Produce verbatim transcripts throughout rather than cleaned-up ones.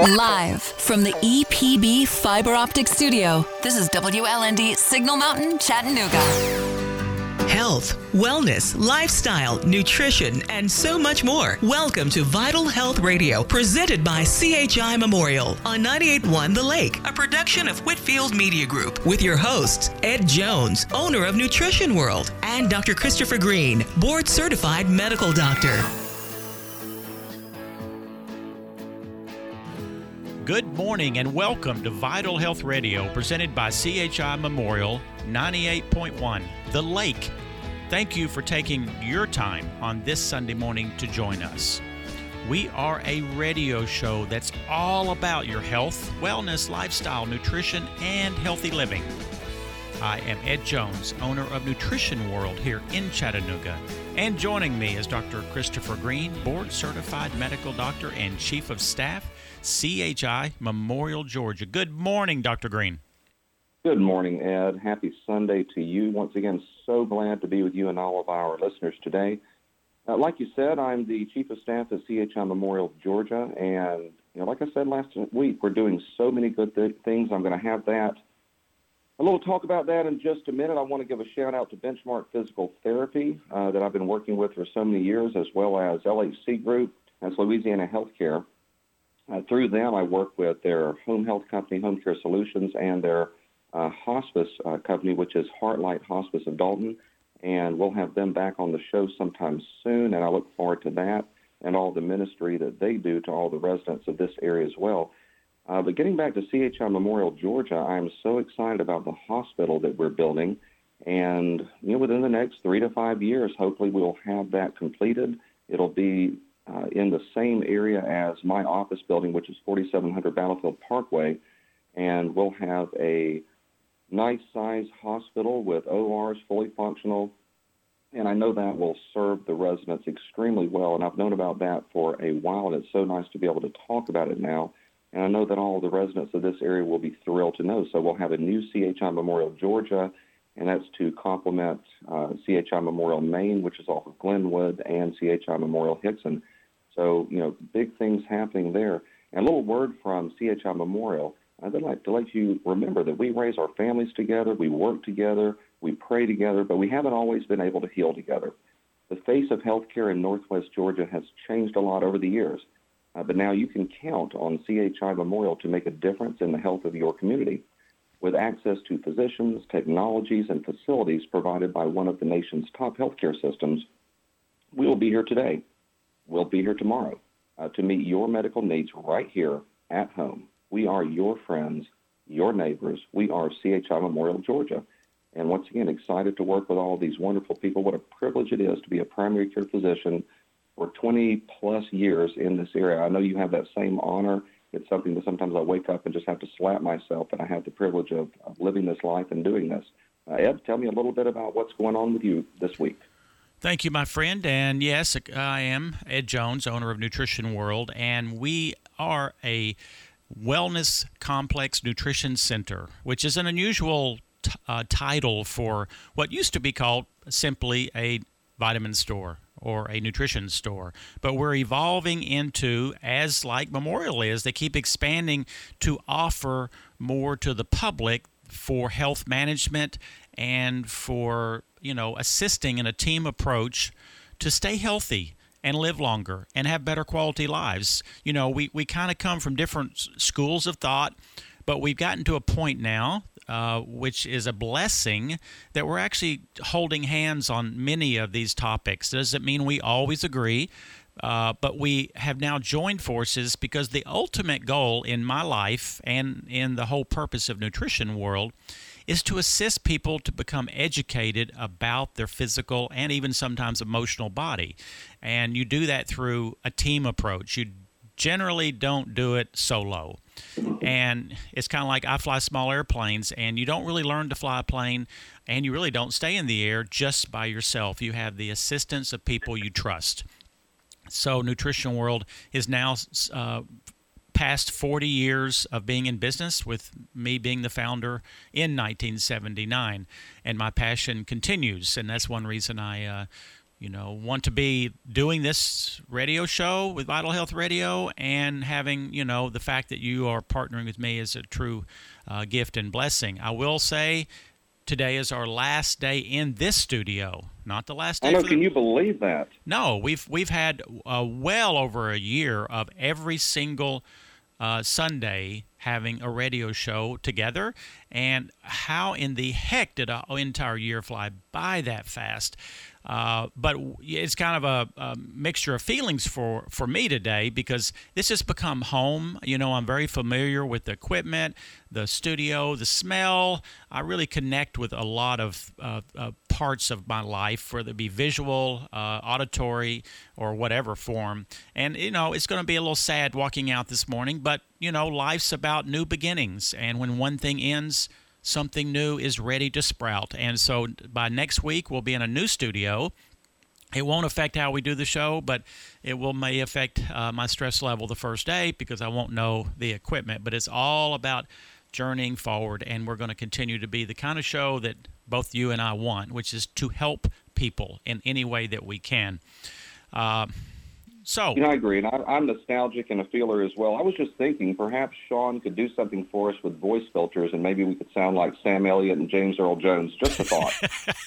Live from the E P B Fiber Optic Studio, this is W L N D Signal Mountain, Chattanooga. Health, wellness, lifestyle, nutrition, and so much more. Welcome to Vital Health Radio, presented by C H I Memorial on ninety-eight point one The Lake, a production of Whitfield Media Group, with your hosts, Ed Jones, owner of Nutrition World, and Doctor Christopher Green, board-certified medical doctor. Good morning and welcome to Vital Health Radio, presented by C H I Memorial ninety-eight point one The Lake. Thank you for taking your time on this Sunday morning to join us. We are a radio show that's all about your health, wellness, lifestyle, nutrition, and healthy living. I am Ed Jones, owner of Nutrition World here in Chattanooga. And joining me is Doctor Christopher Green, board-certified medical doctor and chief of staff, C H I Memorial, Georgia. Good morning, Doctor Green. Good morning, Ed. Happy Sunday to you. Once again, so glad to be with you and all of our listeners today. Uh, like you said, I'm the chief of staff at C H I Memorial, Georgia, and you know, like I said last week, we're doing so many good th- things. I'm going to have that. A little talk about that in just a minute. I want to give a shout-out to Benchmark Physical Therapy uh, that I've been working with for so many years, as well as L H C Group, that's Louisiana Healthcare. Uh, through them, I work with their home health company, Home Care Solutions, and their uh, hospice uh, company, which is Heartlight Hospice of Dalton. And we'll have them back on the show sometime soon, and I look forward to that and all the ministry that they do to all the residents of this area as well. Uh, but getting back to C H I Memorial, Georgia, I'm so excited about the hospital that we're building. And you know, within the next three to five years, hopefully we'll have that completed. It'll be Uh, in the same area as my office building, which is forty-seven hundred Battlefield Parkway, and we'll have a nice-sized hospital with O Rs fully functional, and I know that will serve the residents extremely well, and I've known about that for a while, and it's so nice to be able to talk about it now, and I know that all the residents of this area will be thrilled to know. So we'll have a new C H I Memorial, Georgia, and that's to complement uh, C H I Memorial, Maine, which is off of Glenwood, and C H I Memorial, Hickson. So, you know, big things happening there. And a little word from C H I Memorial. I'd like to let you remember that we raise our families together, we work together, we pray together, but we haven't always been able to heal together. The face of healthcare in Northwest Georgia has changed a lot over the years, uh, but now you can count on C H I Memorial to make a difference in the health of your community. With access to physicians, technologies, and facilities provided by one of the nation's top healthcare systems, we will be here today. We'll be here tomorrow uh, to meet your medical needs right here at home. We are your friends, your neighbors. We are C H I Memorial, Georgia. And once again, excited to work with all of these wonderful people. What a privilege it is to be a primary care physician for twenty plus years in this area. I know you have that same honor. It's something that sometimes I wake up and just have to slap myself that I have the privilege of, of living this life and doing this. Uh, Ed, tell me a little bit about what's going on with you this week. Thank you, my friend. And yes, I am Ed Jones, owner of Nutrition World, and we are a wellness complex nutrition center, which is an unusual t- uh, title for what used to be called simply a vitamin store or a nutrition store. But we're evolving into, as like Memorial is, they keep expanding to offer more to the public for health management and for, you know, assisting in a team approach to stay healthy and live longer and have better quality lives. You know, we, we kind of come from different schools of thought, but we've gotten to a point now, uh, which is a blessing, that we're actually holding hands on many of these topics. Doesn't mean we always agree, uh, but we have now joined forces because the ultimate goal in my life and in the whole purpose of Nutrition World is to assist people to become educated about their physical and even sometimes emotional body. And you do that through a team approach. You generally don't do it solo. And it's kind of like I fly small airplanes, and you don't really learn to fly a plane, and you really don't stay in the air just by yourself. You have the assistance of people you trust. So Nutrition World is now uh, past forty years of being in business, with me being the founder in nineteen seventy-nine. And my passion continues, and that's one reason I uh, you know, want to be doing this radio show with Vital Health Radio, and having, you know, the fact that you are partnering with me is a true uh, gift and blessing. I will say today is our last day in this studio, not the last day. I know, for the... can you believe that? No, we've we've had uh, well over a year of every single uh, Sunday having a radio show together, and how in the heck did an entire year fly by that fast? Uh, but it's kind of a, a mixture of feelings for, for me today, because this has become home. You know, I'm very familiar with the equipment, the studio, the smell. I really connect with a lot of uh, uh, parts of my life, whether it be visual, uh, auditory, or whatever form. And, you know, it's going to be a little sad walking out this morning, but, you know, life's about new beginnings. And when one thing ends, something new is ready to sprout. And so by next week, we'll be in a new studio. It won't affect how we do the show, but it will may affect uh, my stress level the first day, because I won't know the equipment. But it's all about journeying forward, and we're going to continue to be the kind of show that both you and I want, which is to help people in any way that we can. Uh, So, you know, I agree, and I, I'm nostalgic and a feeler as well. I was just thinking perhaps Sean could do something for us with voice filters, and maybe we could sound like Sam Elliott and James Earl Jones. Just a thought.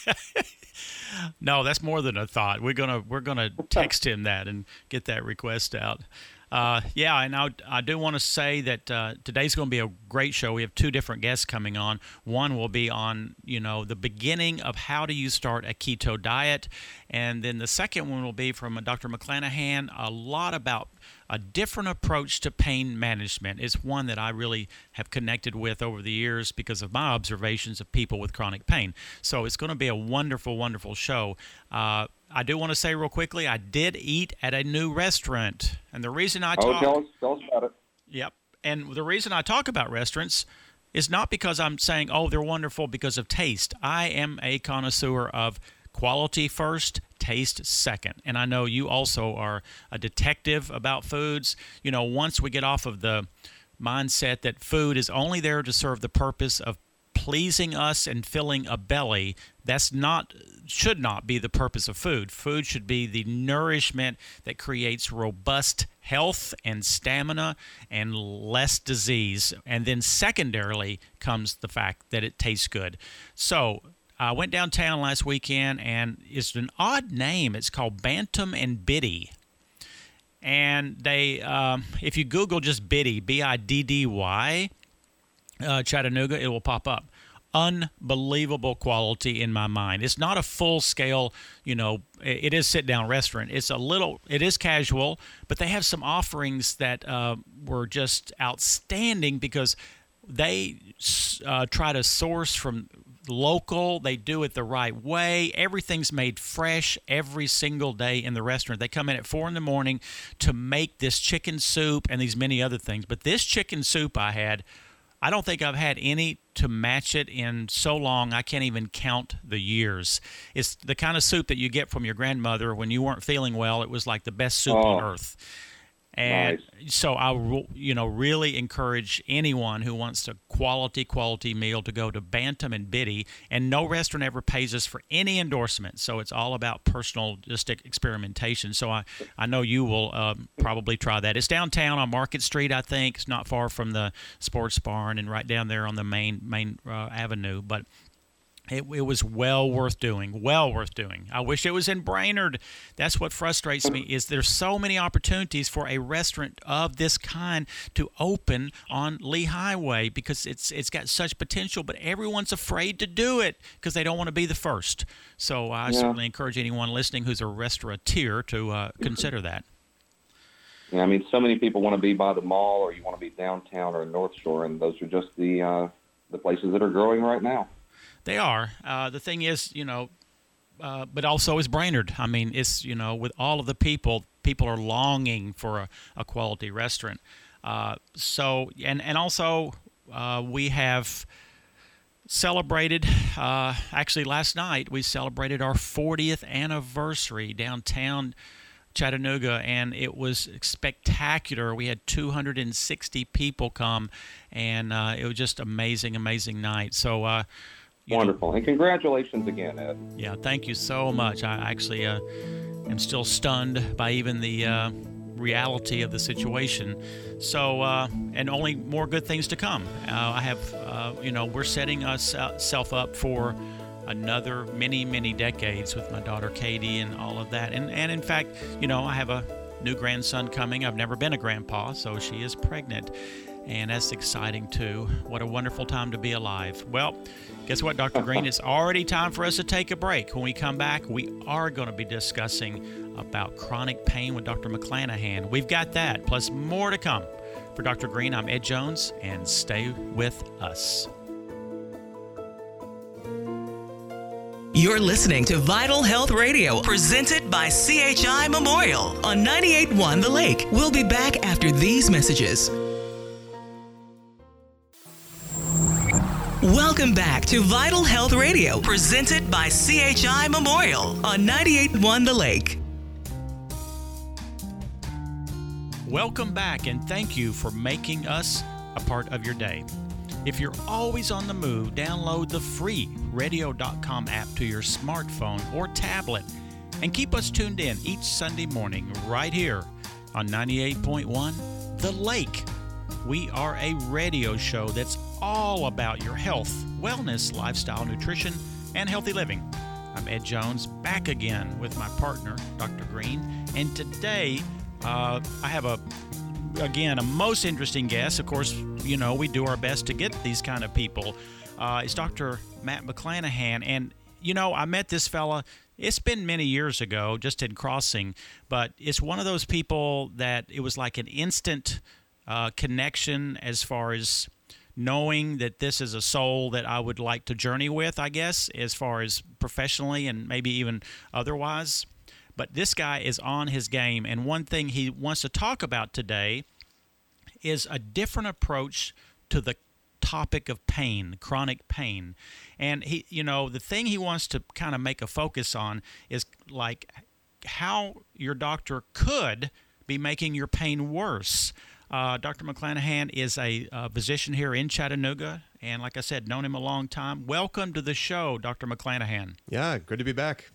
No, that's more than a thought. We're gonna we're gonna text him that and get that request out. Uh, yeah, and I, I do want to say that uh, today's going to be a great show. We have two different guests coming on. One will be on, you know, the beginning of how do you start a keto diet, and then the second one will be from Doctor McClanahan, a lot about a different approach to pain management. It's one that I really have connected with over the years because of my observations of people with chronic pain. So it's going to be a wonderful, wonderful show. Uh, I do want to say real quickly, I did eat at a new restaurant. And the reason I oh, talk... tell us, tell us about it. Yep. And the reason I talk about restaurants is not because I'm saying, oh, they're wonderful because of taste. I am a connoisseur of quality first, taste second. And I know you also are a detective about foods. You know, once we get off of the mindset that food is only there to serve the purpose of pleasing us and filling a belly, that's not, should not be the purpose of food. Food should be the nourishment that creates robust health and stamina and less disease. And then secondarily comes the fact that it tastes good. So I went downtown last weekend, and it's an odd name. It's called Bantam and Biddy. And they, um, if you Google just Biddy, B I D D Y, uh, Chattanooga, it will pop up. Unbelievable quality in my mind. It's not a full-scale, you know, it is sit-down restaurant. It's a little, it is casual, but they have some offerings that uh, were just outstanding because they uh, try to source from local. They do it the right way. Everything's made fresh every single day in the restaurant. They come in at four in the morning to make this chicken soup and these many other things. But this chicken soup I had, I don't think I've had any to match it in so long I can't even count the years. It's the kind of soup that you get from your grandmother when you weren't feeling well. It was like the best soup oh. on earth. And nice. So I, you know, really encourage anyone who wants a quality, quality meal to go to Bantam and Biddy. And no restaurant ever pays us for any endorsement. So it's all about personal just experimentation. So I, I know you will um, probably try that. It's downtown on Market Street, I think. It's not far from the Sports Barn and right down there on the main main uh, avenue. But It, it was well worth doing, well worth doing. I wish it was in Brainerd. That's what frustrates me, is there's so many opportunities for a restaurant of this kind to open on Lee Highway because it's it's got such potential, but everyone's afraid to do it because they don't want to be the first. So I yeah. certainly encourage anyone listening who's a restaurateur to uh, consider that. Yeah, I mean, so many people want to be by the mall, or you want to be downtown or North Shore, and those are just the uh, the places that are growing right now. They are. Uh, the thing is, you know, uh, but also is Brainerd. I mean, it's, you know, with all of the people, people are longing for a, a quality restaurant. Uh, so, and, and also uh, we have celebrated, uh, actually last night, we celebrated our fortieth anniversary downtown Chattanooga, and it was spectacular. We had two hundred sixty people come, and uh, it was just amazing, amazing night. So, uh, You Wonderful. And congratulations again, Ed. Yeah, thank you so much. I actually uh, am still stunned by even the uh, reality of the situation. So, uh, and only more good things to come. Uh, I have, uh, you know, we're setting ourselves up for another many, many decades with my daughter Katie and all of that. And, and in fact, you know, I have a new grandson coming. I've never been a grandpa, so she is pregnant. And that's exciting, too. What a wonderful time to be alive. Well, guess what, Doctor Green? It's already time for us to take a break. When we come back, we are going to be discussing about chronic pain with Doctor McClanahan. We've got that, plus more to come. For Doctor Green, I'm Ed Jones, and stay with us. You're listening to Vital Health Radio, presented by C H I Memorial on ninety-eight point one The Lake. We'll be back after these messages. Welcome back to Vital Health Radio, presented by C H I Memorial on ninety-eight point one The Lake. Welcome back, and thank you for making us a part of your day. If you're always on the move, download the free radio dot com app to your smartphone or tablet and keep us tuned in each Sunday morning right here on ninety-eight point one The Lake. We are a radio show that's all about your health, wellness, lifestyle, nutrition, and healthy living. I'm Ed Jones, back again with my partner, Doctor Green, and today uh, I have a Again, a most interesting guest. Of course, you know, we do our best to get these kind of people. Uh, it's Doctor Matt McClanahan. And, you know, I met this fella, it's been many years ago, just in Crossing, but it's one of those people that it was like an instant uh, connection as far as knowing that this is a soul that I would like to journey with, I guess, as far as professionally and maybe even otherwise. But this guy is on his game, and one thing he wants to talk about today is a different approach to the topic of pain, chronic pain. And he, you know, the thing he wants to kind of make a focus on is like how your doctor could be making your pain worse. Uh, Doctor McClanahan is a, a physician here in Chattanooga, and like I said, known him a long time. Welcome to the show, Doctor McClanahan. Yeah, good to be back.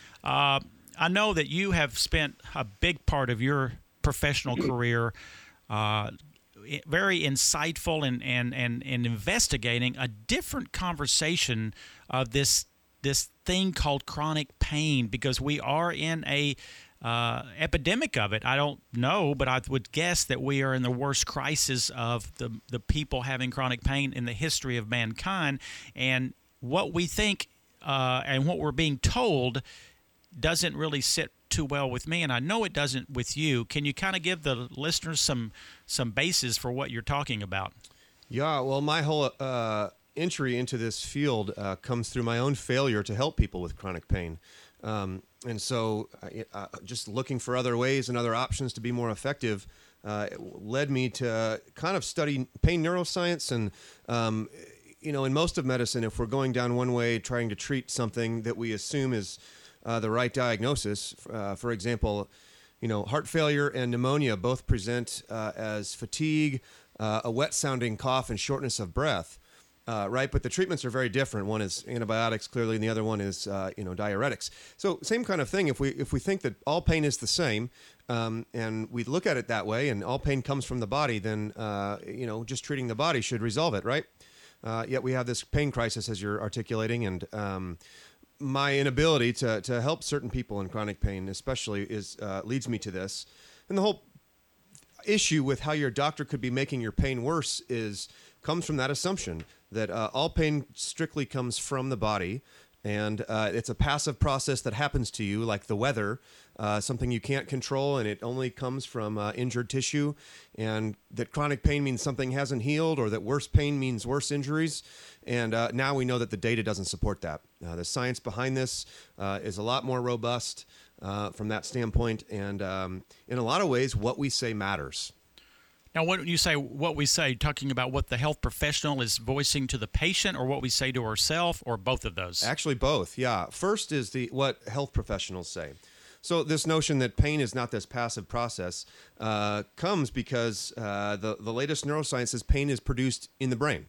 Uh, I know that you have spent a big part of your professional career uh, very insightful and, and, and, and investigating a different conversation of this this thing called chronic pain, because we are in a uh, epidemic of it. I don't know, but I would guess that we are in the worst crisis of the, the people having chronic pain in the history of mankind. And what we think uh, and what we're being told doesn't really sit too well with me, and I know it doesn't with you. Can you kind of give the listeners some some basis for what you're talking about? Yeah, well, my whole uh, entry into this field uh, comes through my own failure to help people with chronic pain. Um, and so uh, just looking for other ways and other options to be more effective uh, led me to kind of study pain neuroscience. And, um, you know, in most of medicine, if we're going down one way, trying to treat something that we assume is Uh, the right diagnosis. Uh, for example, you know, heart failure and pneumonia both present uh, as fatigue, uh, a wet-sounding cough, and shortness of breath, uh, right? But the treatments are very different. One is antibiotics, clearly, and the other one is, uh, you know, diuretics. So same kind of thing. If we if we think that all pain is the same, um, and we look at it that way, and all pain comes from the body, then uh, you know, just treating the body should resolve it, right? Uh, yet we have this pain crisis, as you're articulating, and um, my inability to, to help certain people in chronic pain, especially, is uh, leads me to this. And the whole issue with how your doctor could be making your pain worse is comes from that assumption that uh, all pain strictly comes from the body, and uh, it's a passive process that happens to you, like the weather, uh, something you can't control, and it only comes from uh, injured tissue, and that chronic pain means something hasn't healed, or that worse pain means worse injuries. And uh, now we know that the data doesn't support that. Uh, the science behind this uh, is a lot more robust uh, from that standpoint, and um, in a lot of ways, what we say matters. Now, when you say what we say, talking about what the health professional is voicing to the patient, or what we say to ourselves, or both of those? Actually, both, yeah. First is the what health professionals say. So this notion that pain is not this passive process uh, comes because uh, the, the latest neuroscience says pain is produced in the brain.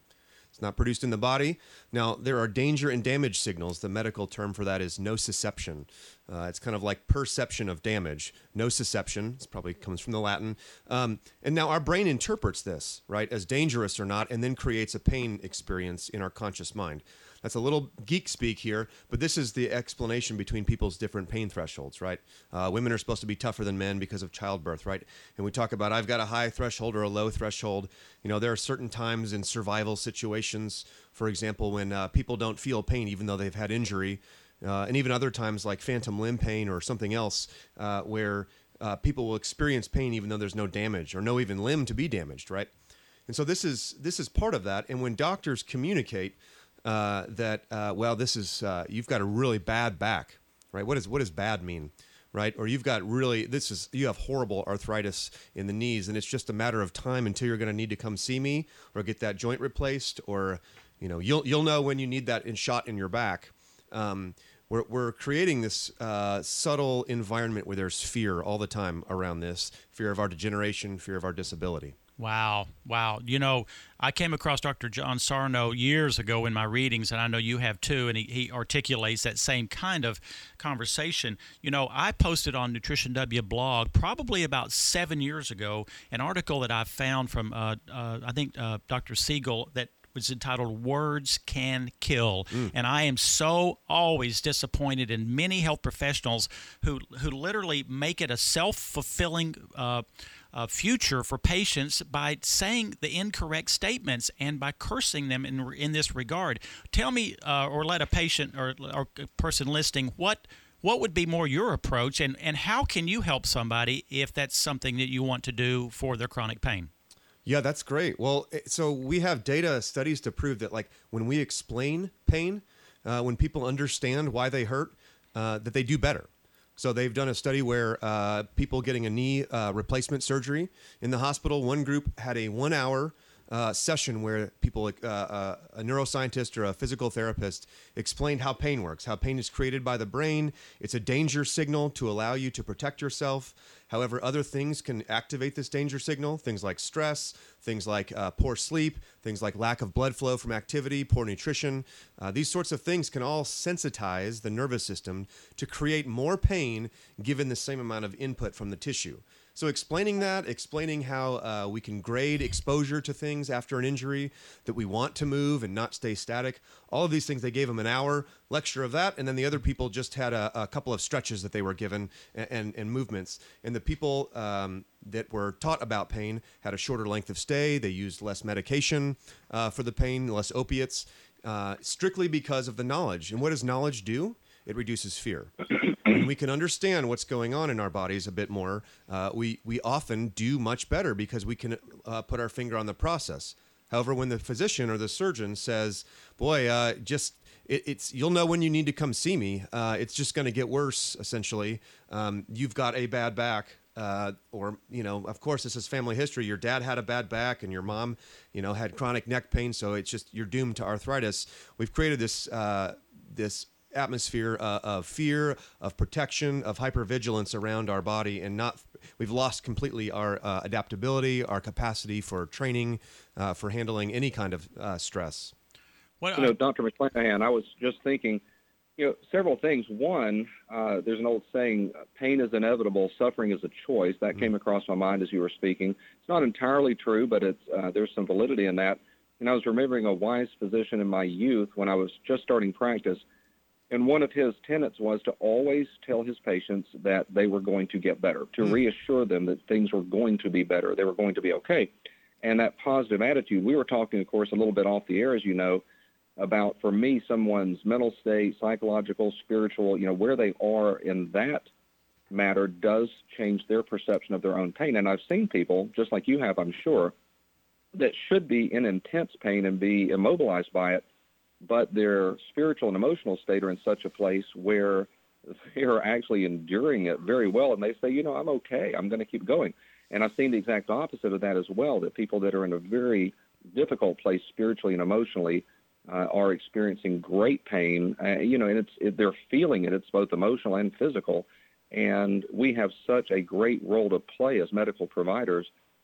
It's not produced in the body. Now, there are danger and damage signals. The medical term for that is nociception. Uh, it's kind of like perception of damage. Nociception, this probably comes from the Latin. Um, and now our brain interprets this, right, as dangerous or not, and then creates a pain experience in our conscious mind. That's a little geek speak here, but this is the explanation between people's different pain thresholds, right? Uh, women are supposed to be tougher than men because of childbirth, right? And we talk about I've got a high threshold or a low threshold. You know, there are certain times in survival situations, for example, when uh, people don't feel pain even though they've had injury, uh, and even other times like phantom limb pain or something else uh, where uh, people will experience pain even though there's no damage or no even limb to be damaged, right? And so this is this is part of that. And when doctors communicate Uh, that uh, well, this is uh, you've got a really bad back, right? What does what does bad mean, right? Or you've got really this is you have horrible arthritis in the knees, and it's just a matter of time until you're going to need to come see me or get that joint replaced, or you know you'll you'll know when you need that in shot in your back. Um, we're we're creating this uh, subtle environment where there's fear all the time around this, fear of our degeneration, fear of our disability. Wow. Wow. You know, I came across Doctor John Sarno years ago in my readings, and I know you have too, and he, he articulates that same kind of conversation. You know, I posted on Nutrition W blog probably about seven years ago an article that I found from, uh, uh, I think, uh, Doctor Siegel that was entitled Words Can Kill. Mm. And I am so always disappointed in many health professionals who who literally make it a self-fulfilling uh, uh, future for patients by saying the incorrect statements and by cursing them in in this regard. Tell me, uh, or let a patient or, or a person listening, what what would be more your approach, and, and how can you help somebody if that's something that you want to do for their chronic pain? Yeah, that's great. Well, so we have data studies to prove that, like, when we explain pain, uh, when people understand why they hurt, uh, that they do better. So they've done a study where uh, people getting a knee uh, replacement surgery in the hospital, one group had a one-hour uh, session where people, uh, uh, a neuroscientist or a physical therapist, explained how pain works, how pain is created by the brain. It's a danger signal to allow you to protect yourself. However, other things can activate this danger signal, things like stress, things like uh, poor sleep, things like lack of blood flow from activity, poor nutrition. Uh, these sorts of things can all sensitize the nervous system to create more pain given the same amount of input from the tissue. So explaining that, explaining how uh, we can grade exposure to things after an injury, that we want to move and not stay static, all of these things, they gave them an hour lecture of that, and then the other people just had a, a couple of stretches that they were given and, and, and movements. And the people um, that were taught about pain had a shorter length of stay. They used less medication uh, for the pain, less opiates, uh, strictly because of the knowledge. And what does knowledge do? It reduces fear. When we can understand what's going on in our bodies a bit more, uh, we, we often do much better because we can uh, put our finger on the process. However, when the physician or the surgeon says, boy, uh, just it, it's you'll know when you need to come see me. Uh, it's just going to get worse, essentially. Um, you've got a bad back. Uh, or, you know, of course, this is family history. Your dad had a bad back and your mom, you know, had chronic neck pain. So it's just you're doomed to arthritis. We've created this uh, this atmosphere uh, of fear, of protection, of hypervigilance around our body, and not we've lost completely our uh, adaptability, our capacity for training, uh, for handling any kind of uh, stress. What, you know, Doctor McClanahan, I was just thinking, you know, several things. One, uh, there's an old saying, pain is inevitable, suffering is a choice. That mm-hmm. came across my mind as you were speaking. It's not entirely true, but it's uh, there's some validity in that. And I was remembering a wise physician in my youth when I was just starting practice. And one of his tenets was to always tell his patients that they were going to get better, to mm. reassure them that things were going to be better, they were going to be okay. And that positive attitude, we were talking, of course, a little bit off the air, as you know, about, for me, someone's mental state, psychological, spiritual, you know, where they are in that matter does change their perception of their own pain. And I've seen people, just like you have, I'm sure, that should be in intense pain and be immobilized by it, but their spiritual and emotional state are in such a place where they are actually enduring it very well, and they say, you know, I'm okay, I'm going to keep going. And I've seen the exact opposite of that as well, that people that are in a very difficult place spiritually and emotionally uh, are experiencing great pain, uh, you know, and it's it, they're feeling it. It's both emotional and physical, and we have such a great role to play as medical providers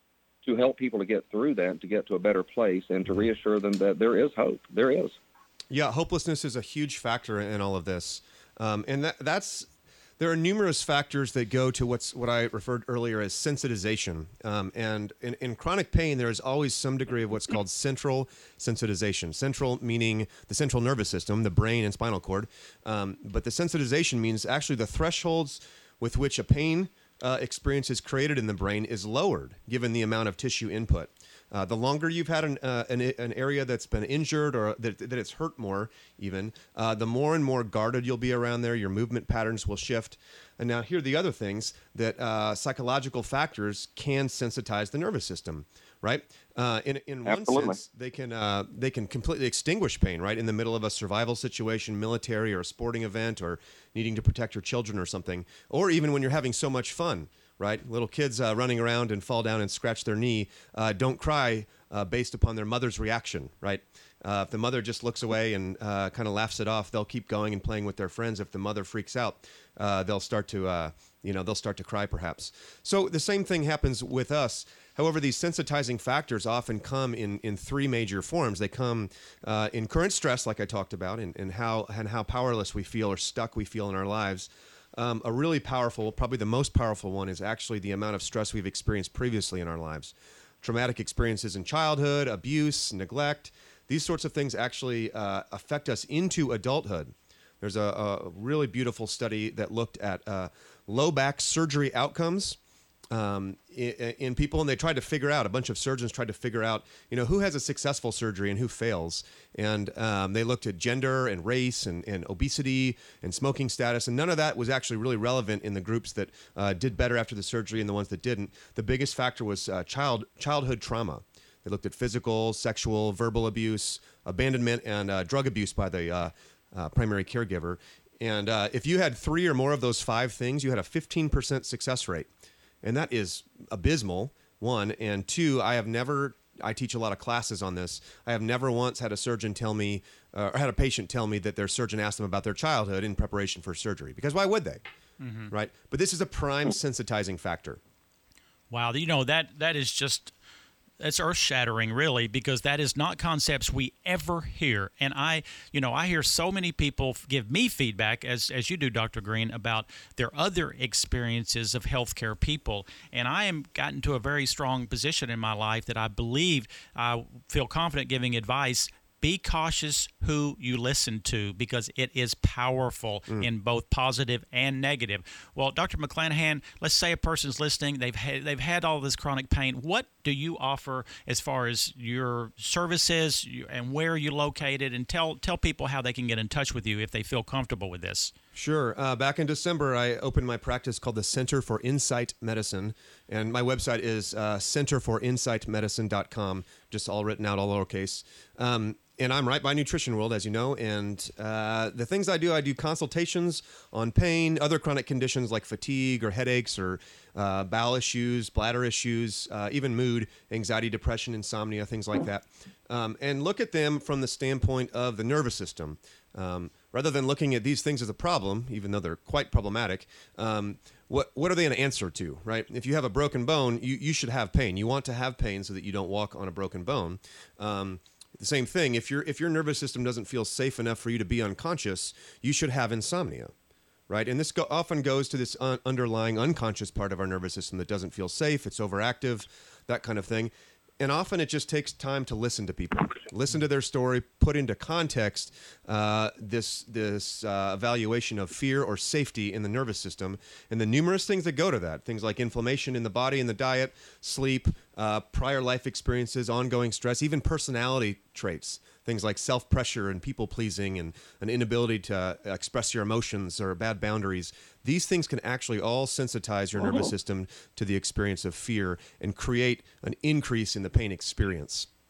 to help people to get through that, to get to a better place, and to reassure them that there is hope. There is. Yeah, hopelessness is a huge factor in all of this. Um, and that, that's there are numerous factors that go to what's what I referred earlier as sensitization. Um, and in, in chronic pain, there is always some degree of what's called central sensitization. Central meaning the central nervous system, the brain and spinal cord. Um, but the sensitization means actually the thresholds with which a pain uh, experience is created in the brain is lowered given the amount of tissue input. Uh, the longer you've had an, uh, an an area that's been injured or that, that it's hurt more, even, uh, the more and more guarded you'll be around there. Your movement patterns will shift. And now here are the other things that uh, psychological factors can sensitize the nervous system, right? Uh, in in one Absolutely. sense, they can uh, they can completely extinguish pain, right? In the middle of a survival situation, military or a sporting event, or needing to protect your children or something, or even when you're having so much fun. Right? Little kids uh, running around and fall down and scratch their knee uh, don't cry uh, based upon their mother's reaction, right? Uh, if the mother just looks away and uh, kind of laughs it off, they'll keep going and playing with their friends. If the mother freaks out, uh, they'll start to, uh, you know, they'll start to cry perhaps. So the same thing happens with us. However, these sensitizing factors often come in, in three major forms. They come uh, in current stress, like I talked about, and, and how and how powerless we feel or stuck we feel in our lives. Um, a really powerful, probably the most powerful one, is actually the amount of stress we've experienced previously in our lives. Traumatic experiences in childhood, abuse, neglect, these sorts of things actually uh, affect us into adulthood. There's a, a really beautiful study that looked at uh, low back surgery outcomes um, in, in people, and they tried to figure out, a bunch of surgeons tried to figure out, you know, who has a successful surgery and who fails. And um, they looked at gender and race and, and obesity and smoking status, and none of that was actually really relevant in the groups that uh, did better after the surgery and the ones that didn't. The biggest factor was uh, child childhood trauma. They looked at physical, sexual, verbal abuse, abandonment, and uh, drug abuse by the uh, uh, primary caregiver. And uh, if you had three or more of those five things, you had a fifteen percent success rate. And that is abysmal, one. And two, I have never, I teach a lot of classes on this. I have never once had a surgeon tell me, uh, or had a patient tell me that their surgeon asked them about their childhood in preparation for surgery. Because why would they? Mm-hmm. Right? But this is a prime sensitizing factor. Wow. You know, that that is just, that's earth-shattering, really, because that is not concepts we ever hear. And I, you know, I hear so many people give me feedback, as as you do, Doctor Green, about their other experiences of healthcare people. And I am gotten to a very strong position in my life that I believe I feel confident giving advice. Be cautious who you listen to, because it is powerful mm. in both positive and negative. Well, Doctor McClanahan, let's say a person's listening. They've had, they've had all this chronic pain. What do you offer as far as your services and where are you located? And tell tell people how they can get in touch with you if they feel comfortable with this. Sure. Uh, back in December, I opened my practice called the Center for Insight Medicine, and my website is uh, center for insight medicine dot com, just all written out, all lowercase. Um, And I'm right by Nutrition World, as you know, and uh, the things I do, I do consultations on pain, other chronic conditions like fatigue or headaches or uh, bowel issues, bladder issues, uh, even mood, anxiety, depression, insomnia, things like that, um, and look at them from the standpoint of the nervous system. Um, rather than looking at these things as a problem, even though they're quite problematic, um, what what are they an answer to, right? If you have a broken bone, you, you should have pain. You want to have pain so that you don't walk on a broken bone. Um, The same thing, if your if your nervous system doesn't feel safe enough for you to be unconscious, you should have insomnia, right? And this go, often goes to this un- underlying unconscious part of our nervous system that doesn't feel safe, it's overactive, that kind of thing. And often it just takes time to listen to people, listen to their story, put into context uh, this this uh, evaluation of fear or safety in the nervous system, and the numerous things that go to that, things like inflammation in the body and the diet, sleep, uh, prior life experiences, ongoing stress, even personality traits, things like self-pressure and people-pleasing and an inability to express your emotions or bad boundaries. These things can actually all sensitize your nervous system to the experience of fear and create an increase in the pain experience.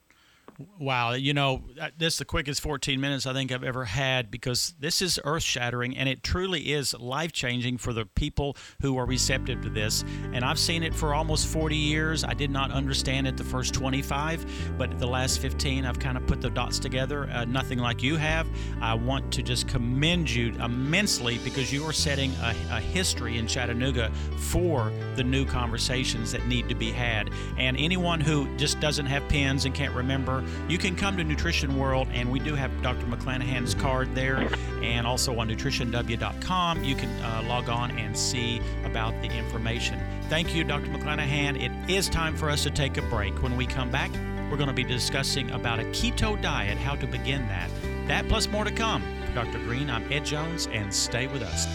Wow, you know, this is the quickest fourteen minutes I think I've ever had, because this is earth-shattering, and it truly is life-changing for the people who are receptive to this. And I've seen it for almost forty years. I did not understand it the first twenty-five, but the last fifteen, I've kind of put the dots together, uh, nothing like you have. I want to just commend you immensely, because you are setting a, a history in Chattanooga for the new conversations that need to be had. And anyone who just doesn't have pens and can't remember, you can come to Nutrition World, and we do have Doctor McClanahan's card there, and also on nutrition w dot com. You can uh, log on and see about the information. Thank you, Doctor McClanahan. It is time for us to take a break. When we come back, we're going to be discussing about a keto diet, how to begin that. That plus more to come. Doctor Green, I'm Ed Jones, and stay with us.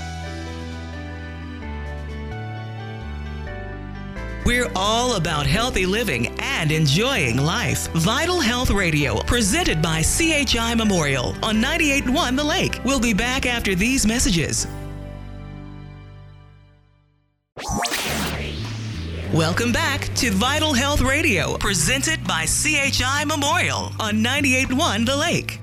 We're all about healthy living and enjoying life. Vital Health Radio, presented by C H I Memorial on ninety-eight point one The Lake. We'll be back after these messages. Welcome back to Vital Health Radio, presented by C H I Memorial on ninety-eight point one The Lake.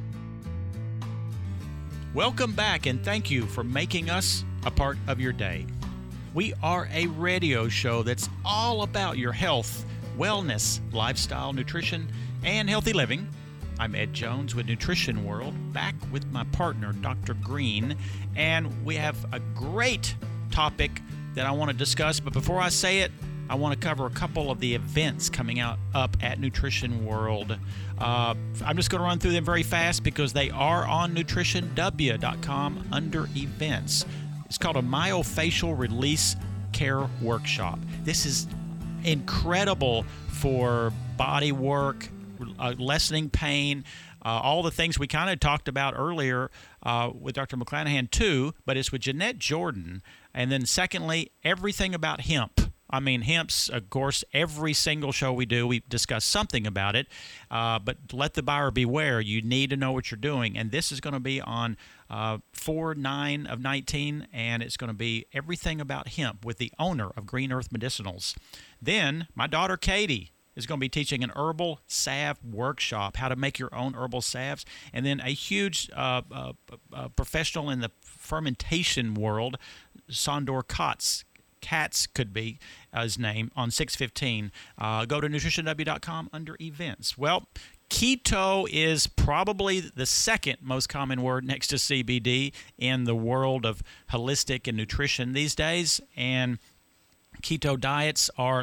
Welcome back, and thank you for making us a part of your day. We are a radio show that's all about your health, wellness, lifestyle, nutrition, and healthy living. I'm Ed Jones with Nutrition World, back with my partner, Doctor Green, and we have a great topic that I want to discuss. But before I say it, I want to cover a couple of the events coming out up at Nutrition World. Uh, I'm just going to run through them very fast because they are on nutrition w dot com under events. It's called a Myofascial Release Care Workshop. This is incredible for body work, uh, lessening pain, uh, all the things we kind of talked about earlier uh, with Doctor McClanahan too, but it's with Jeanette Jordan. And then secondly, everything about hemp. I mean, hemp's, of course, every single show we do, we discuss something about it. Uh, but let the buyer beware. You need to know what you're doing. And this is going to be on uh, four nine of nineteen, and it's going to be everything about hemp with the owner of Green Earth Medicinals. Then my daughter Katie is going to be teaching an herbal salve workshop, how to make your own herbal salves. And then a huge uh, uh, uh, professional in the fermentation world, Sandor Katz, Katz could be uh, his name, on six fifteen. Uh, go to nutrition w dot com under events. Well, keto is probably the second most common word next to C B D in the world of holistic and nutrition these days. And keto diets are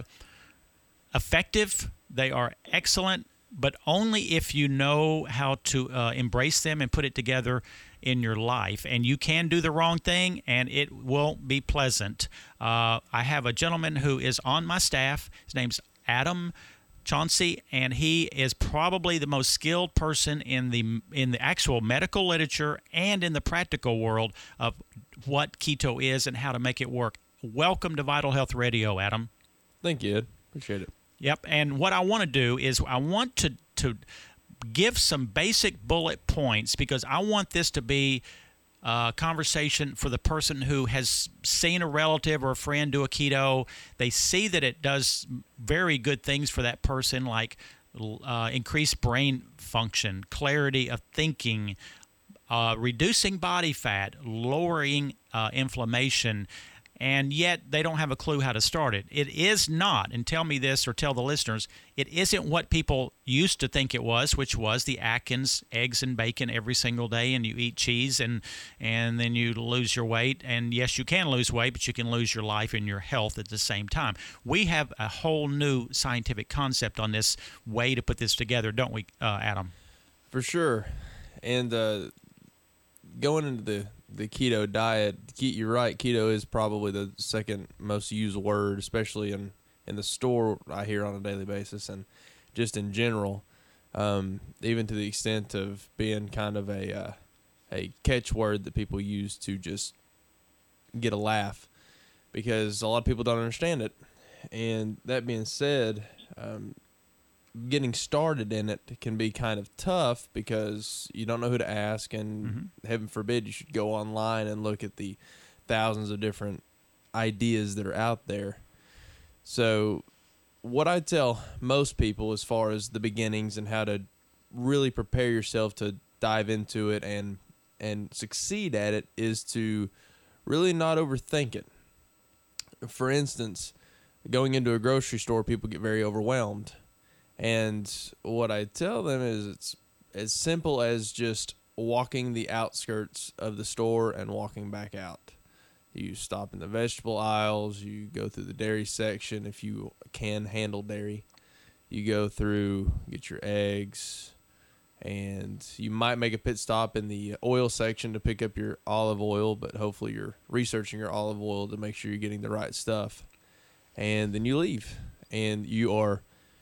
effective. They are excellent, but only if you know how to uh, embrace them and put it together in your life. And you can do the wrong thing, and it won't be pleasant. Uh, I have a gentleman who is on my staff. His name's Adam Chauncey, and he is probably the most skilled person in the in the actual medical literature and in the practical world of what keto is and how to make it work. Welcome to Vital Health Radio, Adam. Thank you, Ed. Appreciate it. Yep, and what I want to do is I want to to give some basic bullet points, because I want this to be a conversation for the person who has seen a relative or a friend do a keto. They see that it does very good things for that person, like uh, increased brain function, clarity of thinking, uh, reducing body fat, lowering uh, inflammation, and yet they don't have a clue how to start it. It is not, and tell me this or tell the listeners, it isn't what people used to think it was, which was the Atkins eggs and bacon every single day, and you eat cheese, and and then you lose your weight. And yes, you can lose weight, but you can lose your life and your health at the same time. We have a whole new scientific concept on this way to put this together, don't we, uh, Adam? For sure. And uh, going into the the keto diet, you're right, keto is probably the second most used word, especially in, in the store I hear on a daily basis, and just in general, um, even to the extent of being kind of a uh, a catchword that people use to just get a laugh, because a lot of people don't understand it. And that being said, um, getting started in it can be kind of tough because you don't know who to ask, and mm-hmm. heaven forbid you should go online and look at the thousands of different ideas that are out there. So what I tell most people as far as the beginnings and how to really prepare yourself to dive into it and and succeed at it is to really not overthink it. For instance, going into a grocery store, people get very overwhelmed. And what I tell them is it's as simple as just walking the outskirts of the store and walking back out. You stop in the vegetable aisles, you go through the dairy section if you can handle dairy. You go through, get your eggs, and you might make a pit stop in the oil section to pick up your olive oil, but hopefully you're researching your olive oil to make sure you're getting the right stuff. And then you leave, and you are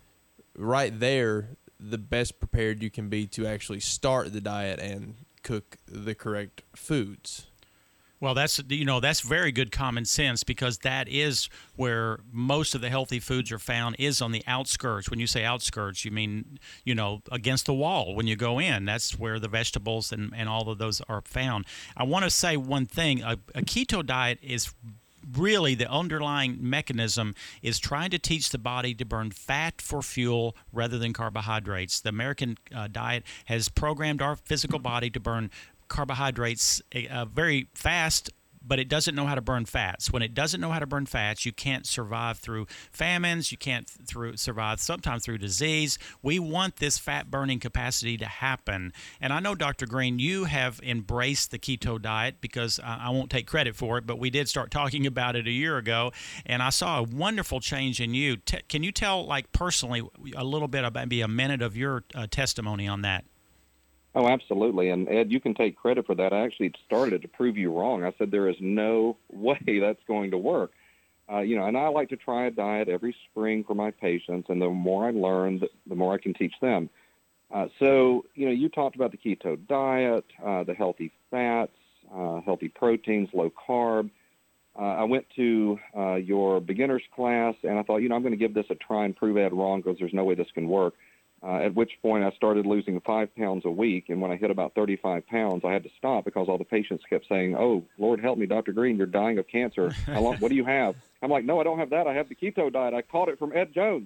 right there the best prepared you can be to actually start the diet and cook the correct foods. Well, that's, you know, that's very good common sense, because that is where most of the healthy foods are found, is on the outskirts. When you say outskirts, you mean, you know, against the wall when you go in. That's where the vegetables and, and all of those are found. I want to say one thing. A, a keto diet is really, the underlying mechanism is trying to teach the body to burn fat for fuel rather than carbohydrates. The American uh, diet has programmed our physical body to burn carbohydrates uh, very fast, but it doesn't know how to burn fats. When it doesn't know how to burn fats, you can't survive through famines. You can't through survive sometimes through disease. We want this fat-burning capacity to happen. And I know, Doctor Green, you have embraced the keto diet, because I, I won't take credit for it, but we did start talking about it a year ago, and I saw a wonderful change in you. T- can you tell, like, personally, a little bit, about maybe a minute of your uh, testimony on that? Oh, absolutely. And, Ed, you can take credit for that. I actually started to prove you wrong. I said there is no way that's going to work. Uh, you know, and I like to try a diet every spring for my patients, and the more I learn, the, the more I can teach them. Uh, so, you know, you talked about the keto diet, uh, the healthy fats, uh, healthy proteins, low carb. Uh, I went to uh, your beginner's class, and I thought, you know, I'm going to give this a try and prove Ed wrong, because there's no way this can work. Uh, at which point I started losing five pounds a week, and when I hit about thirty-five pounds, I had to stop, because all the patients kept saying, "Oh, Lord help me, Doctor Green, you're dying of cancer. How long, what do you have?" I'm like, "No, I don't have that. I have the keto diet. I caught it from Ed Jones."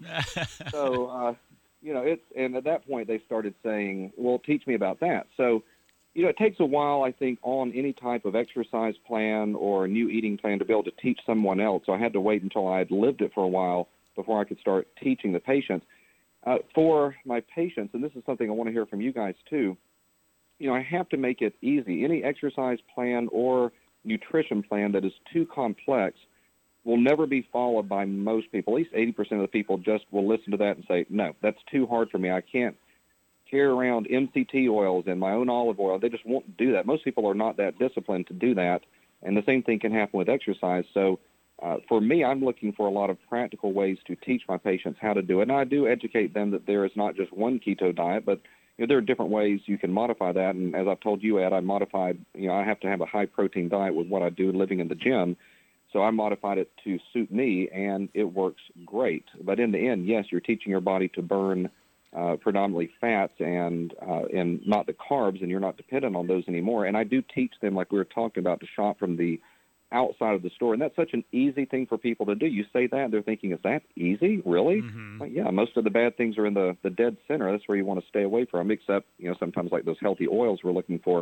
so, uh, you know, it's and at that point they started saying, "Well, teach me about that." So, you know, it takes a while, I think, on any type of exercise plan or a new eating plan to be able to teach someone else. So I had to wait until I had lived it for a while before I could start teaching the patients. Uh, for my patients, and this is something I want to hear from you guys too, you know, I have to make it easy. Any exercise plan or nutrition plan that is too complex will never be followed by most people. At least eighty percent of the people just will listen to that and say, "No, that's too hard for me. I can't carry around M C T oils and my own olive oil." They just won't do that. Most people are not that disciplined to do that, and the same thing can happen with exercise. So Uh, for me, I'm looking for a lot of practical ways to teach my patients how to do it. And I do educate them that there is not just one keto diet, but you know, there are different ways you can modify that. And as I've told you, Ed, I modified, you know, I have to have a high-protein diet with what I do living in the gym. So I modified it to suit me, and it works great. But in the end, yes, you're teaching your body to burn uh, predominantly fats and, uh, and not the carbs, and you're not dependent on those anymore. And I do teach them, like we were talking about, to shop from the outside of the store, and that's such an easy thing for people to do. You say that, they're thinking, is that easy? Really? Mm-hmm. Like, yeah, most of the bad things are in the, the dead center. That's where you want to stay away from, except, you know, sometimes like those healthy oils we're looking for.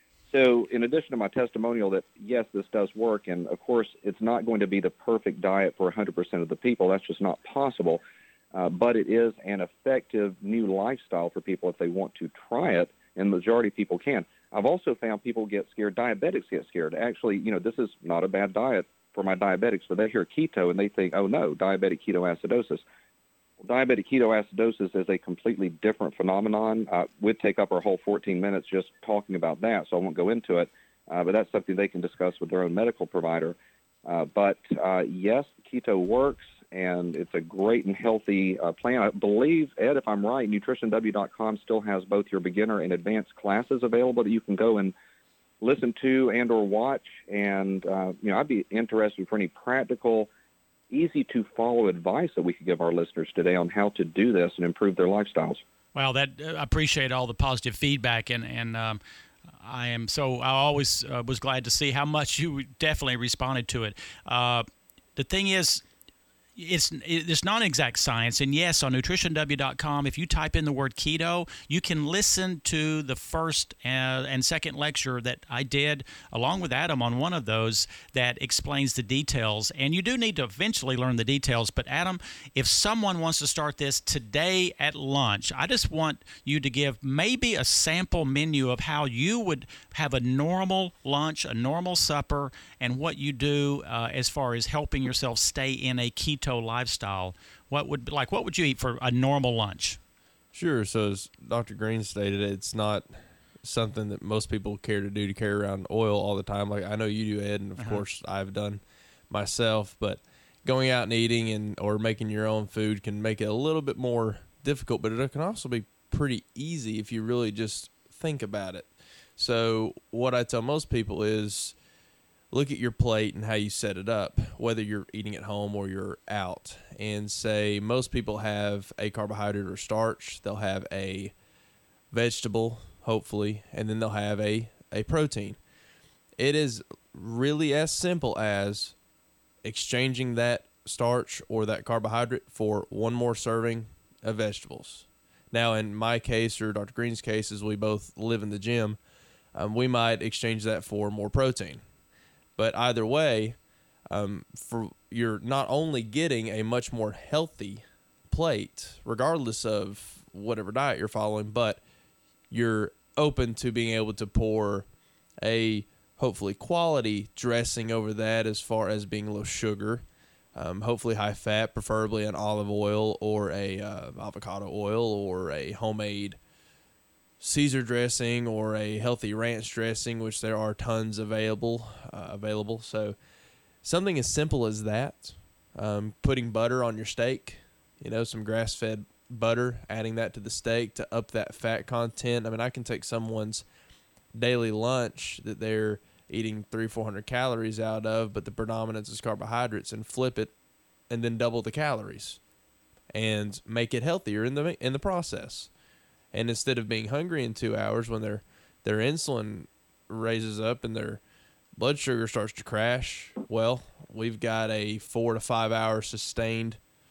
So in addition to my testimonial that, yes, this does work, and of course it's not going to be the perfect diet for one hundred percent of the people. That's just not possible. Uh, but it is an effective new lifestyle for people if they want to try it, and the majority of people can. I've also found people get scared. Diabetics get scared. Actually, you know, this is not a bad diet for my diabetics, but they hear keto and they think, oh, no, diabetic ketoacidosis. Well, diabetic ketoacidosis is a completely different phenomenon. Uh, we'd take up our whole fourteen minutes just talking about that, so I won't go into it. Uh, but that's something they can discuss with their own medical provider. Uh, but, uh, yes, keto works, and it's a great and healthy uh, plan. I believe, Ed, if I'm right, nutrition w dot com still has both your beginner and advanced classes available that you can go and listen to and or watch. And, uh, you know, I'd be interested for any practical, easy-to-follow advice that we could give our listeners today on how to do this and improve their lifestyles. Well, that uh, I appreciate all the positive feedback, and, and um, I am so I always uh, was glad to see how much you definitely responded to it. Uh, the thing is, it's it's not exact science. And yes, on nutrition w dot com, if you type in the word keto, you can listen to the first uh, and second lecture that I did along with Adam on one of those that explains the details. And you do need to eventually learn the details. But Adam, if someone wants to start this today at lunch, I just want you to give maybe a sample menu of how you would have a normal lunch, a normal supper, and what you do uh, as far as helping yourself stay in a keto lifestyle. What would like what would you eat for a normal lunch? Sure. So as Doctor Green stated, it's not something that most people care to do, to carry around oil all the time. Like I know you do, Ed, and of uh-huh. course I've done myself. But going out and eating and or making your own food can make it a little bit more difficult, but it can also be pretty easy if you really just think about it. So what I tell most people is, look at your plate and how you set it up, whether you're eating at home or you're out, and say most people have a carbohydrate or starch, they'll have a vegetable, hopefully, and then they'll have a, a protein. It is really as simple as exchanging that starch or that carbohydrate for one more serving of vegetables. Now, in my case or Doctor Green's case, as we both live in the gym, um, we might exchange that for more protein. But either way, um, for you're not only getting a much more healthy plate, regardless of whatever diet you're following, but you're open to being able to pour a hopefully quality dressing over that, as far as being low sugar, um, hopefully high fat, preferably an olive oil or a uh, avocado oil or a homemade Caesar dressing or a healthy ranch dressing, which there are tons available. Uh, available. So something as simple as that, um, putting butter on your steak, you know, some grass-fed butter, adding that to the steak to up that fat content. I mean, I can take someone's daily lunch that they're eating three, four hundred calories out of, but the predominance is carbohydrates, and flip it, and then double the calories, and make it healthier in the in the process. And instead of being hungry in two hours when their their insulin raises up and their blood sugar starts to crash, well, we've got a four to five hour sustained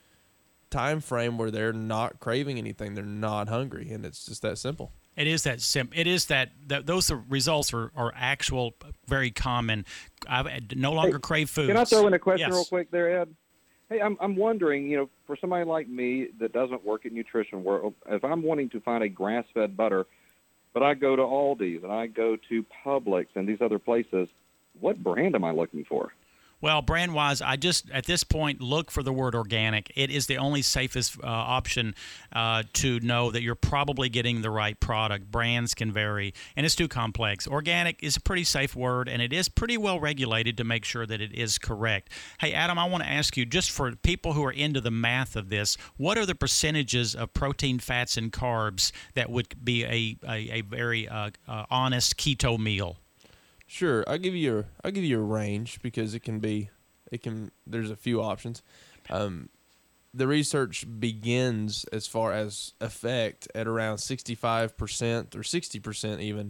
time frame where they're not craving anything, they're not hungry, and it's just that simple. It is that sim. It is that, that those are, results are, are actual, very common. I no longer hey, crave foods. Can I throw in a question yes. real quick there, Ed? Hey, I'm I'm wondering, you know, for somebody like me that doesn't work in nutrition world, if I'm wanting to find a grass-fed butter, but I go to Aldi's and I go to Publix and these other places, what brand am I looking for? Well, brand-wise, I just, at this point, look for the word organic. It is the only safest uh, option uh, to know that you're probably getting the right product. Brands can vary, and it's too complex. Organic is a pretty safe word, and it is pretty well regulated to make sure that it is correct. Hey, Adam, I want to ask you, just for people who are into the math of this, what are the percentages of protein, fats, and carbs that would be a, a, a very uh, uh, honest keto meal? Sure, I'll give you a I'll give you a range, because it can be it can there's a few options. Um, the research begins as far as effect at around sixty-five percent or sixty percent even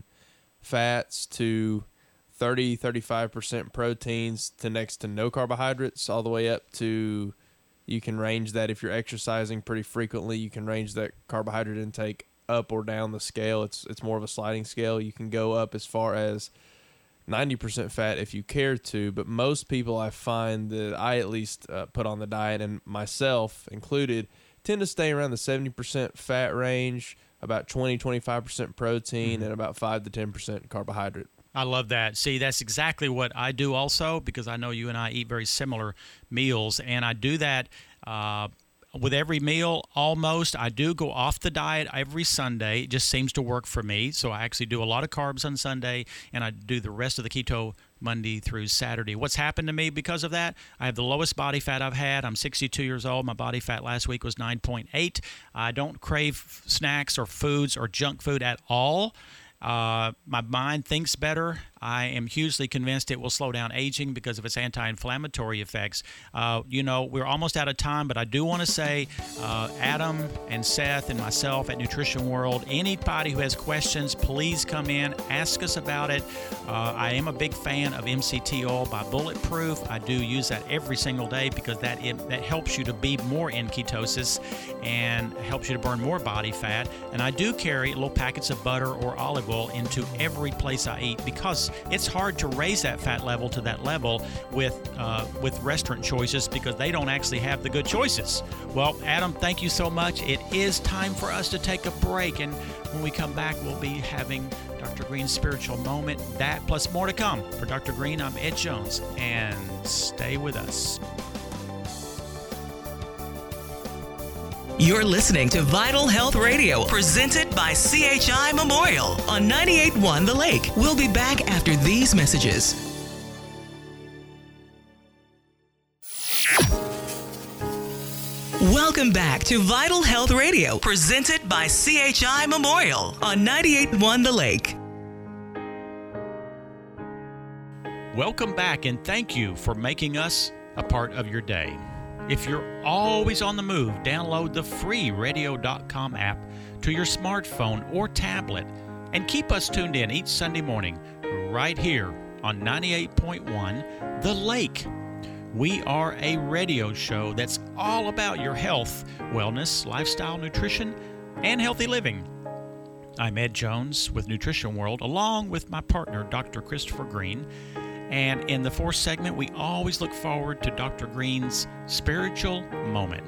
fats to thirty, thirty-five percent proteins to next to no carbohydrates, all the way up to, you can range that if you're exercising pretty frequently, you can range that carbohydrate intake up or down the scale. It's it's more of a sliding scale. You can go up as far as ninety percent fat if you care to, but most people I find that I at least uh, put on the diet, and myself included, tend to stay around the seventy percent fat range, about twenty, twenty-five percent protein, mm-hmm. and about five to ten percent carbohydrate. I love that. See, that's exactly what I do also, because I know you and I eat very similar meals, and I do that uh, with every meal almost. I do go off the diet every Sunday. It just seems to work for me. So I actually do a lot of carbs on Sunday, and I do the rest of the keto Monday through Saturday. What's happened to me because of that? I have the lowest body fat I've had. I'm sixty-two years old. My body fat last week was nine point eight. I don't crave snacks or foods or junk food at all. Uh, my mind thinks better. I am hugely convinced it will slow down aging because of its anti-inflammatory effects. Uh, you know, we're almost out of time, but I do want to say, uh, Adam and Seth and myself at Nutrition World, anybody who has questions, please come in, ask us about it. Uh, I am a big fan of M C T oil by Bulletproof. I do use that every single day because that it, that helps you to be more in ketosis and helps you to burn more body fat. And I do carry little packets of butter or olive oil into every place I eat because it's hard to raise that fat level to that level with uh, with restaurant choices because they don't actually have the good choices. Well, Adam, thank you so much. It is time for us to take a break, and when we come back, we'll be having Doctor Green's spiritual moment. That plus more to come. For Doctor Green, I'm Ed Jones, and stay with us. You're listening to Vital Health Radio, presented by C H I Memorial on ninety-eight point one The Lake. We'll be back after these messages. Welcome back to Vital Health Radio, presented by C H I Memorial on ninety-eight point one The Lake. Welcome back, and thank you for making us a part of your day. If you're always on the move, download the free radio dot com app to your smartphone or tablet and keep us tuned in each Sunday morning right here on ninety-eight point one The Lake. We are a radio show that's all about your health, wellness, lifestyle, nutrition, and healthy living. I'm Ed Jones with Nutrition World, along with my partner, Doctor Christopher Green. And in the fourth segment, we always look forward to Doctor Green's spiritual moment.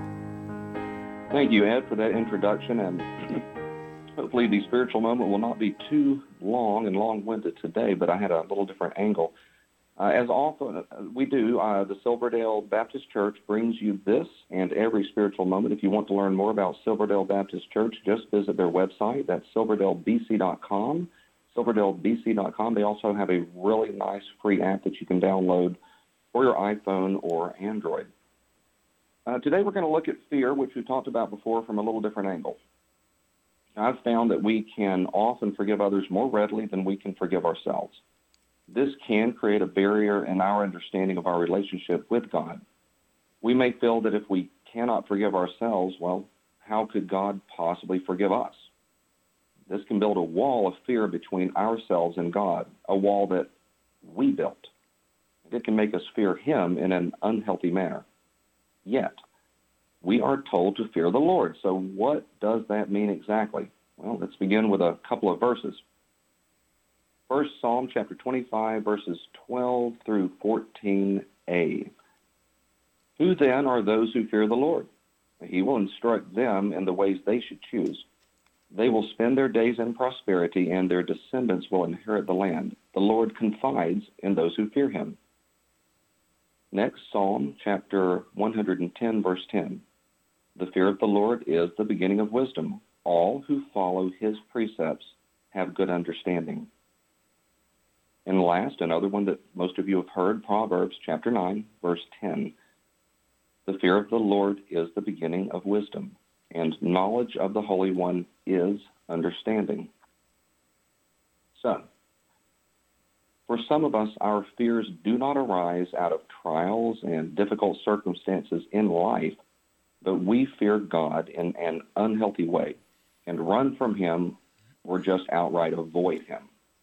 Thank you, Ed, for that introduction, and hopefully the spiritual moment will not be too long and long-winded today, but I had a little different angle. Uh, as often we do, uh, the Silverdale Baptist Church brings you this and every spiritual moment. If you want to learn more about Silverdale Baptist Church, just visit their website. That's silverdale b c dot com. silverdale b c dot com. They also have a really nice free app that you can download for your iPhone or Android. Uh, today we're going to look at fear, which we've talked about before from a little different angle. I've found that we can often forgive others more readily than we can forgive ourselves. This can create a barrier in our understanding of our relationship with God. We may feel that if we cannot forgive ourselves, well, how could God possibly forgive us? This can build a wall of fear between ourselves and God, a wall that we built. It can make us fear Him in an unhealthy manner. Yet, we are told to fear the Lord. So what does that mean exactly? Well, let's begin with a couple of verses. First, Psalm chapter twenty-five, verses twelve through fourteen a. Who then are those who fear the Lord? He will instruct them in the ways they should choose. They will spend their days in prosperity, and their descendants will inherit the land. The Lord confides in those who fear Him. Next, Psalm chapter one hundred ten, verse ten. The fear of the Lord is the beginning of wisdom. All who follow His precepts have good understanding. And last, another one that most of you have heard, Proverbs chapter nine, verse ten. The fear of the Lord is the beginning of wisdom, and knowledge of the Holy One is understanding. So, for some of us, our fears do not arise out of trials and difficult circumstances in life, but we fear God in an unhealthy way and run from Him or just outright avoid Him.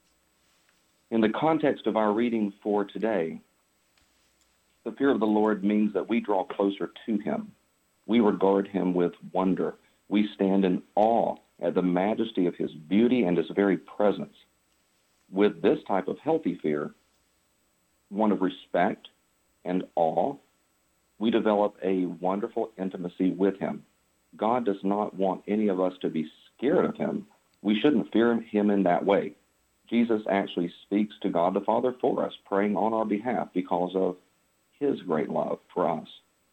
In the context of our reading for today, the fear of the Lord means that we draw closer to Him. We regard Him with wonder. We stand in awe at the majesty of His beauty and His very presence. With this type of healthy fear, one of respect and awe, we develop a wonderful intimacy with Him. God does not want any of us to be scared of Him. We shouldn't fear Him in that way. Jesus actually speaks to God the Father for us, praying on our behalf because of His great love for us.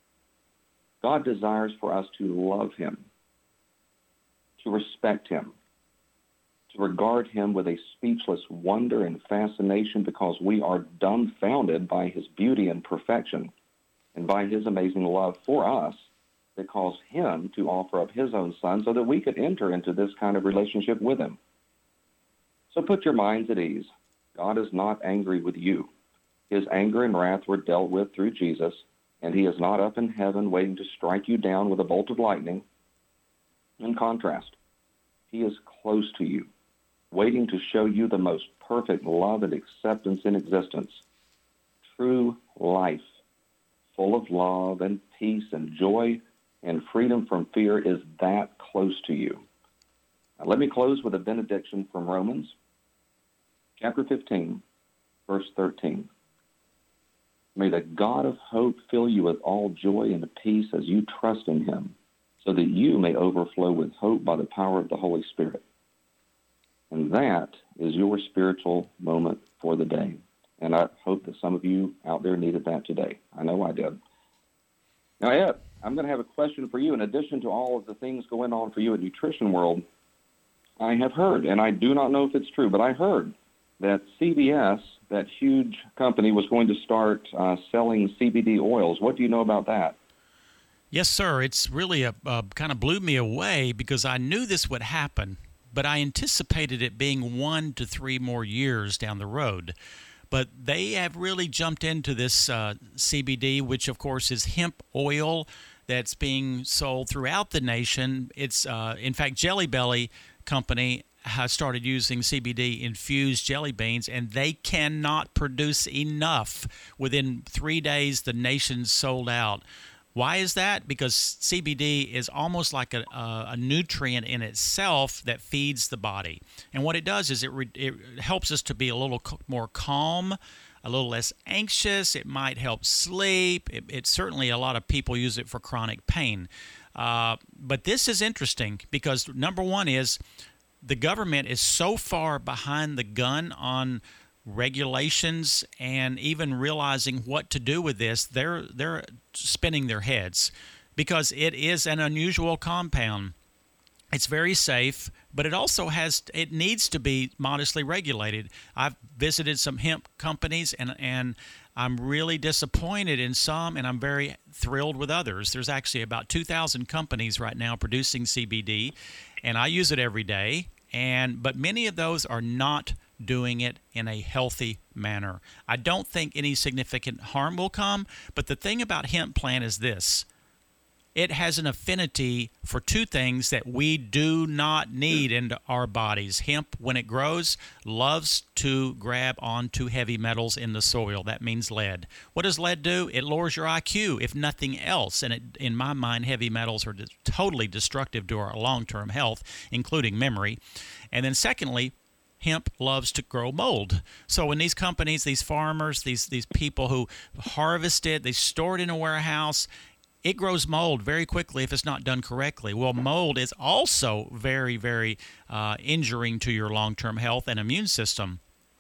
God desires for us to love Him, to respect Him, to regard Him with a speechless wonder and fascination because we are dumbfounded by His beauty and perfection and by His amazing love for us that caused Him to offer up His own Son so that we could enter into this kind of relationship with Him. So put your minds at ease. God is not angry with you. His anger and wrath were dealt with through Jesus, and he is not up in heaven waiting to strike you down with a bolt of lightning. In contrast, he is close to you, waiting to show you the most perfect love and acceptance in existence. True life, full of love and peace and joy and freedom from fear, is that close to you. Now, let me close with a benediction from Romans, chapter fifteen, verse thirteen. May the God of hope fill you with all joy and peace as you trust in him, so that you may overflow with hope by the power of the Holy Spirit. And that is your spiritual moment for the day. And I hope that some of you out there needed that today. I know I did. Now, Ed, I'm going to have a question for you. In addition to all of the things going on for you at Nutrition World, I have heard, and I do not know if it's true, but I heard that C V S, that huge company, was going to start uh, selling C B D oils. What do you know about that? Yes, sir. It's really a, uh, kind of blew me away because I knew this would happen, but I anticipated it being one to three more years down the road. But they have really jumped into this uh, C B D, which, of course, is hemp oil that's being sold throughout the nation. It's, uh, in fact, Jelly Belly Company has started using C B D-infused jelly beans, and they cannot produce enough. Within three days, the nation's sold out. Why is that? Because C B D is almost like a, a, a nutrient in itself that feeds the body. And what it does is it, re, it helps us to be a little more calm, a little less anxious. It might help sleep. It, it certainly, a lot of people use it for chronic pain. Uh, but this is interesting because, number one, is the government is so far behind the gun on regulations and even realizing what to do with this. They're they're spinning their heads because it is an unusual compound. It's very safe, but it also has it needs to be modestly regulated. I've visited some hemp companies and and I'm really disappointed in some, and I'm very thrilled with others. There's actually about two thousand companies right now producing C B D, and I use it every day. And but many of those are not doing it in a healthy manner. I don't think any significant harm will come, but the thing about hemp plant is this. It has an affinity for two things that we do not need into our bodies. Hemp, when it grows, loves to grab onto heavy metals in the soil. That means lead. What does lead do? It lowers your I Q, if nothing else. And it, in my mind, heavy metals are totally destructive to our long-term health, including memory. And then secondly, hemp loves to grow mold. So when these companies, these farmers, these, these people who harvest it, they store it in a warehouse, it grows mold very quickly if it's not done correctly. Well, mold is also very, very uh, injuring to your long-term health and immune system.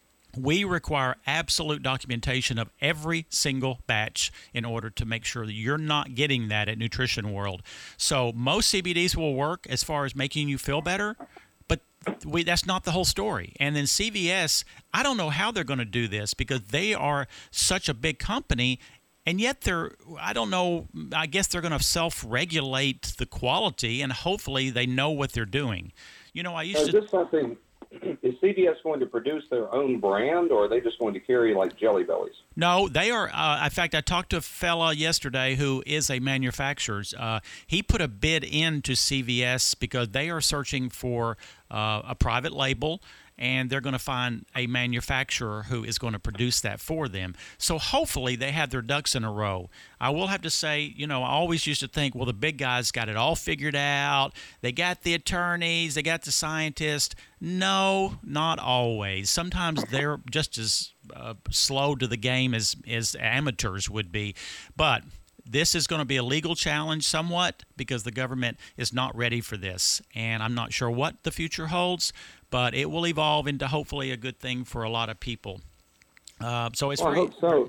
We require absolute documentation of every single batch in order to make sure that you're not getting that at Nutrition World. So most C B Ds will work as far as making you feel better, but we, that's not the whole story. And then C V S, I don't know how they're going to do this because they are such a big company. And yet they're, I don't know, I guess they're going to self-regulate the quality, and hopefully they know what they're doing. You know, I used so to... Is this something, is C V S going to produce their own brand, or are they just going to carry like Jelly Bellies? No, they are, uh, in fact, I talked to a fella yesterday who is a manufacturer. Uh, he put a bid into C V S because they are searching for uh, a private label, and they're going to find a manufacturer who is going to produce that for them. So hopefully they have their ducks in a row. I will have to say, you know, I always used to think, well, the big guys got it all figured out. They got the attorneys. They got the scientists. No, not always. Sometimes they're just as uh, slow to the game as, as amateurs would be. But this is going to be a legal challenge somewhat because the government is not ready for this. And I'm not sure what the future holds, but it will evolve into hopefully a good thing for a lot of people. Uh, so it's well, very, I hope so.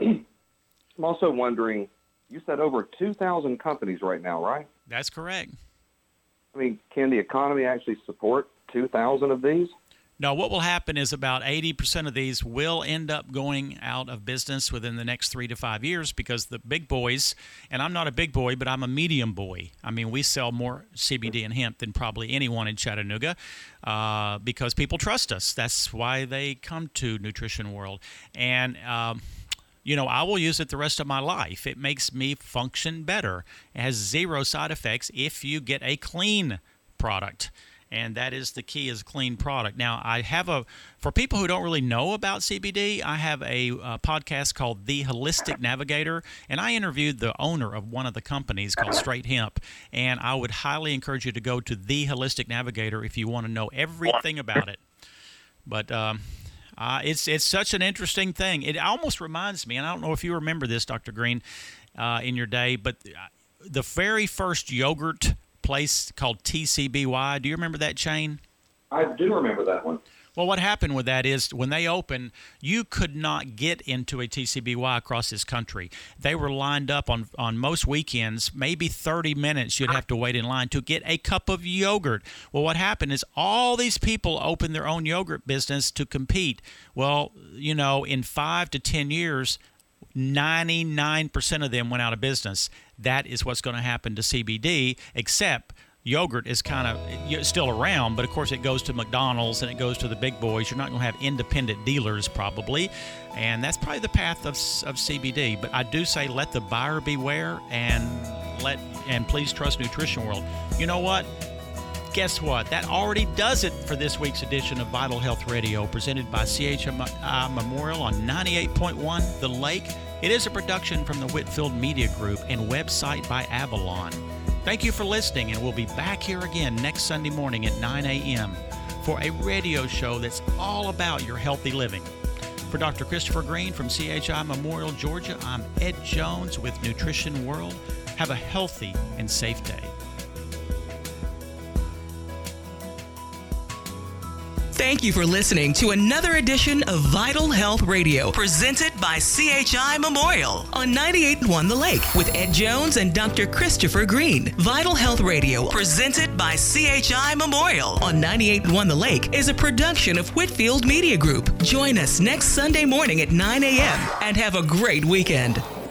I'm also wondering, you said over two thousand companies right now, right? That's correct. I mean, can the economy actually support two thousand of these? No, what will happen is about eighty percent of these will end up going out of business within the next three to five years because the big boys, and I'm not a big boy, but I'm a medium boy. I mean, we sell more C B D and hemp than probably anyone in Chattanooga uh, because people trust us. That's why they come to Nutrition World. And, um, you know, I will use it the rest of my life. It makes me function better. It has zero side effects if you get a clean product. And that is the key, is a clean product. Now, I have a, for people who don't really know about C B D, I have a, a podcast called The Holistic Navigator, and I interviewed the owner of one of the companies called Straight Hemp, and I would highly encourage you to go to The Holistic Navigator if you want to know everything about it. But um, uh, it's it's such an interesting thing. It almost reminds me, and I don't know if you remember this, Doctor Green, uh, in your day, but the very first yogurt place called T C B Y. Do you remember that chain? I do remember that one. Well, what happened with that is when they opened, you could not get into a T C B Y across this country. They were lined up on, on most weekends, maybe thirty minutes you'd have to wait in line to get a cup of yogurt. Well, what happened is all these people opened their own yogurt business to compete. Well, you know, in five to ten years, ninety-nine percent of them went out of business. That is what's going to happen to C B D, except yogurt is kind of still around, but of course it goes to McDonald's and it goes to the big boys. You're not going to have independent dealers probably, and that's probably the path of, of C B D. But I do say let the buyer beware, and let and please trust Nutrition World. You know what? Guess what? That already does it for this week's edition of Vital Health Radio, presented by C H I Memorial on ninety-eight point one The Lake. It is a production from the Whitfield Media Group and website by Avalon. Thank you for listening, and we'll be back here again next Sunday morning at nine a.m. for a radio show that's all about your healthy living. For Doctor Christopher Green from C H I Memorial, Georgia, I'm Ed Jones with Nutrition World. Have a healthy and safe day. Thank you for listening to another edition of Vital Health Radio, presented by C H I Memorial on ninety-eight point one The Lake with Ed Jones and Doctor Christopher Green. Vital Health Radio, presented by C H I Memorial on ninety-eight point one The Lake, is a production of Whitfield Media Group. Join us next Sunday morning at nine a.m. and have a great weekend.